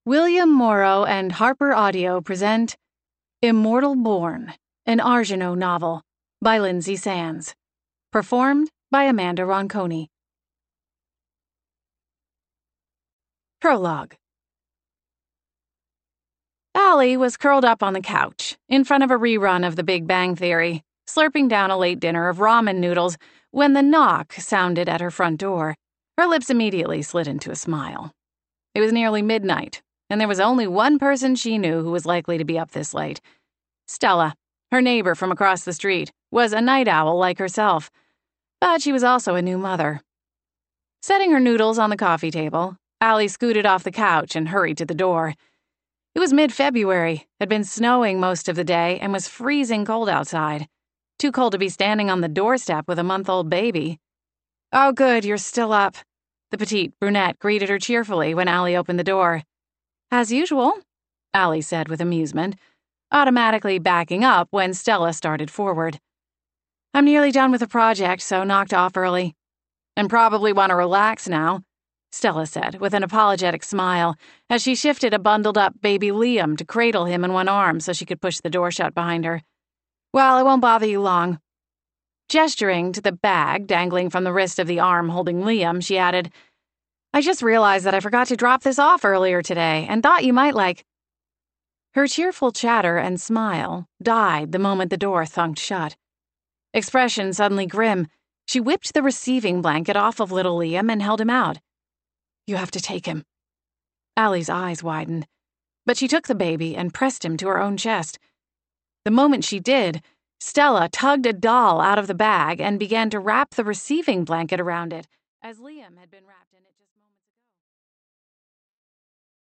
William Morrow and Harper Audio present Immortal Born, an Argenau novel by Lindsay Sands. Performed by Amanda Ronconi. Prologue. Allie was curled up on the couch, in front of a rerun of The Big Bang Theory, slurping down a late dinner of ramen noodles when the knock sounded at her front door. Her lips immediately slid into a smile. It was nearly midnight, and there was only one person she knew who was likely to be up this late. Stella, her neighbor from across the street, was a night owl like herself, but she was also a new mother. Setting her noodles on the coffee table, Allie scooted off the couch and hurried to the door. It was mid-February, had been snowing most of the day, and was freezing cold outside. Too cold to be standing on the doorstep with a month-old baby. "Oh, good, you're still up," the petite brunette greeted her cheerfully when Allie opened the door. "As usual," Allie said with amusement, automatically backing up when Stella started forward. "I'm nearly done with the project, so knocked off early. And probably want to relax now," Stella said with an apologetic smile as she shifted a bundled-up baby Liam to cradle him in one arm so she could push the door shut behind her. "Well, I won't bother you long." Gesturing to the bag dangling from the wrist of the arm holding Liam, she added, "I just realized that I forgot to drop this off earlier today and thought you might like—" Her cheerful chatter and smile died the moment the door thunked shut. Expression suddenly grim, she whipped the receiving blanket off of little Liam and held him out. "You have to take him." Allie's eyes widened, but she took the baby and pressed him to her own chest. The moment she did, Stella tugged a doll out of the bag and began to wrap the receiving blanket around it, as Liam had been wrapped in it just